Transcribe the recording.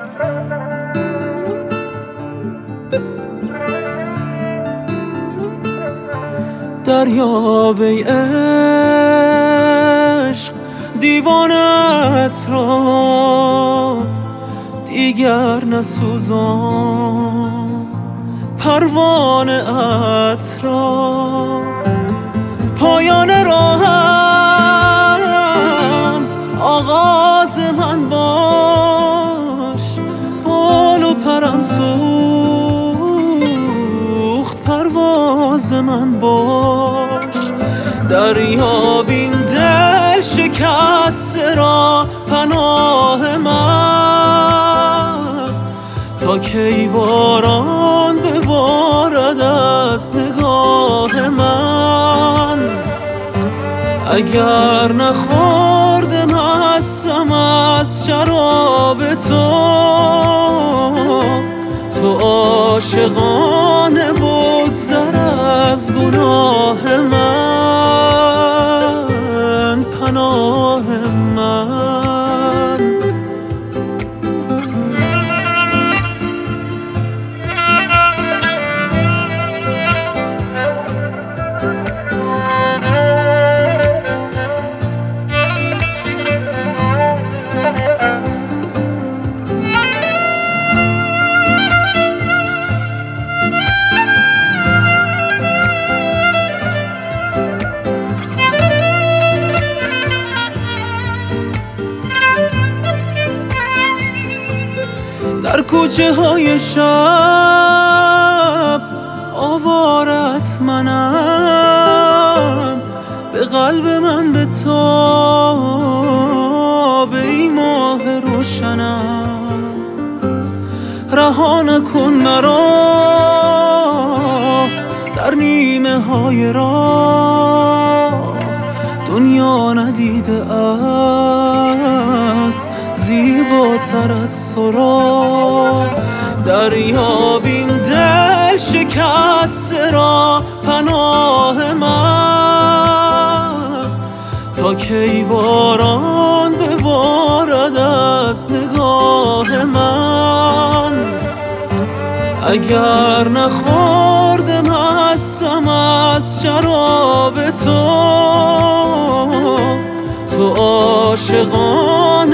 دریاب ای عشق دیوانت را دیگر نسوزان، پروانه ات را پایان راهم آغاز من باش، بال و پرم سوخت پرواز من باش. دریاب این دل شکسته را پناه من، تا کی باران ببارد از نگاه من. اگر نخورده مستم از شراب تو عاشقانه بگذر از گناه من، پناه من. در کوچه های شب آوارت منم، به قلب من به تاب ای ماه روشنم. رها نکن مرا در نیمه های راه، دنیا ندیده است زیباتر از تو را. دریاب این دل شکسته را پناه من، تا کی باران ببارد از نگاه من. اگر نخورده مستم از شراب تو عاشقانه